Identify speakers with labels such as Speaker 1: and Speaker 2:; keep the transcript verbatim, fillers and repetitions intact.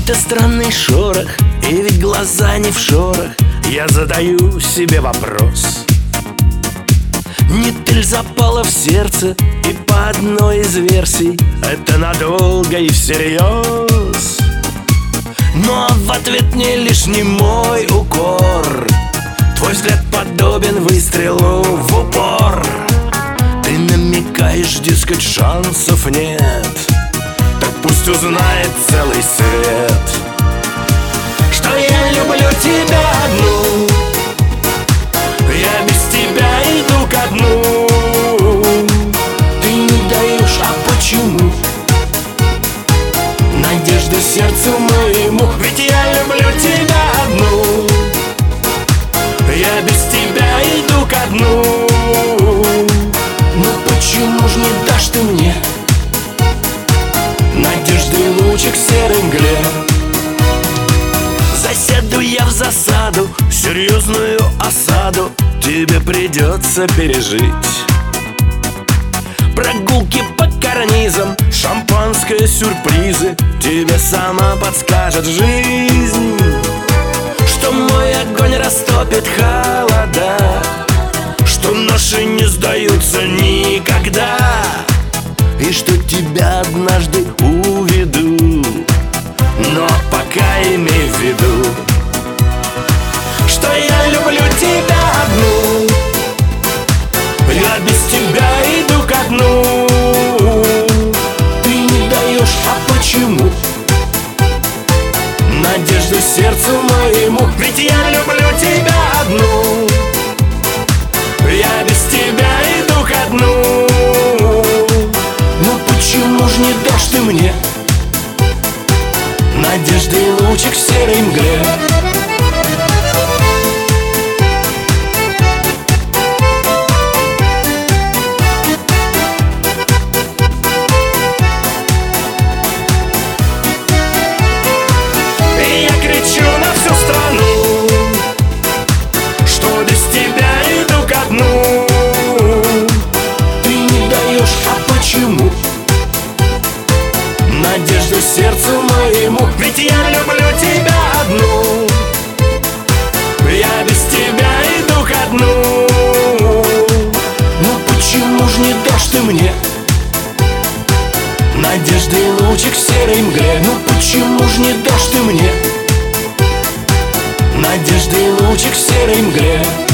Speaker 1: Какой-то странный шорох, и ведь глаза не в шорох. Я задаю себе вопрос: не ты ль запала в сердце? И по одной из версий это надолго и всерьез. Но в ответ мне лишь немой укор. Твой взгляд подобен выстрелу в упор. Ты намекаешь, дескать, шансов нет. Так пусть узнает целый свет, что я люблю тебя одну. Я без тебя иду ко дну. Ты не даешь, а почему? Надежды сердцу моему, ведь я люблю тебя одну. Я без тебя иду ко дну. Но почему ж не дашь ты мне надежды лучик в серой мгле? Засяду я в засаду, серьезную осаду тебе придется пережить. Прогулки по карнизам, шампанское, сюрпризы тебе сама подскажет жизнь, что мой огонь растопит холода, что наши не сдаются никогда, и что тебя однажды уведу. Но пока имей в виду, что я люблю тебя одну. Я без тебя иду ко дну. Ты не даешь, а почему? Надежду сердцу моему, ведь я люблю тебя одну. Я без тебя иду ко дну. Но почему ж не дашь ты мне надежды лучик в серой мгле? Надежду сердцу моему, ведь я люблю тебя одну. Я без тебя иду ко дну. Но почему ж не дашь ты мне надежды лучик в серой мгле? Ну почему ж не дашь ты мне надежды лучик в серой мгле?